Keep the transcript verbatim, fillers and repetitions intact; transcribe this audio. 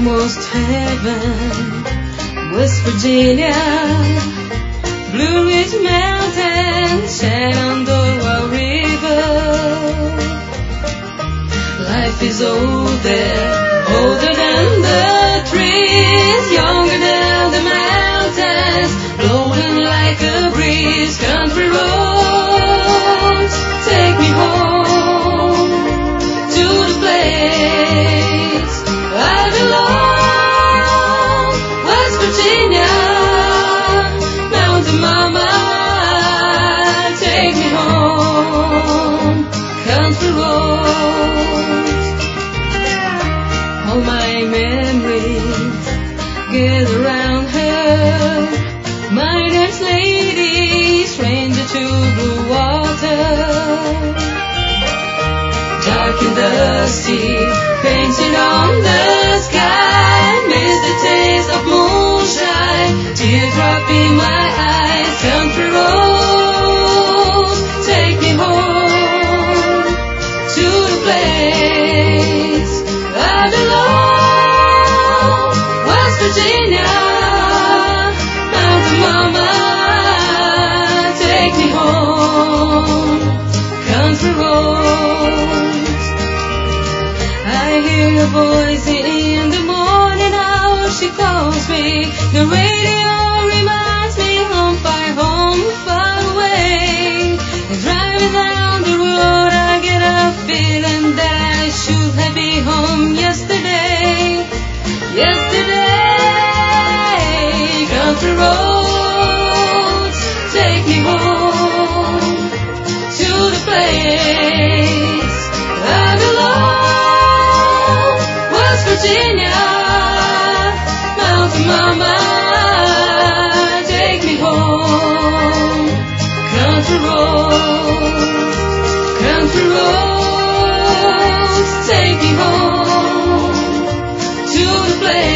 almost heaven, West Virginia, Blue Ridge Mountains, Shenandoah River. Life is old there, older than the trees, younger than the mountains, blowing like a breeze. Country roads, take me home to the place I belong. West Virginia, Mountain Mama, take me home. Country roads, all my memories gather around her. My dance lady, stranger to blue water, dark and dusty, painted on the sky. Miss the taste of moonshine, teardrop in my eyes. Country roads, take me home to the place I belong. West Virginia, Mountain Mama, take me home. Country roads, I hear a voice in the morning hour. She calls me. The radio reminds me home far, home far away. And driving down the road, I get a feeling that I should have been home yesterday. Yesterday, country roads, take me home to the place I belong. West Virginia, Mountain Mama, take me home. Country roads, country roads, take me home to the place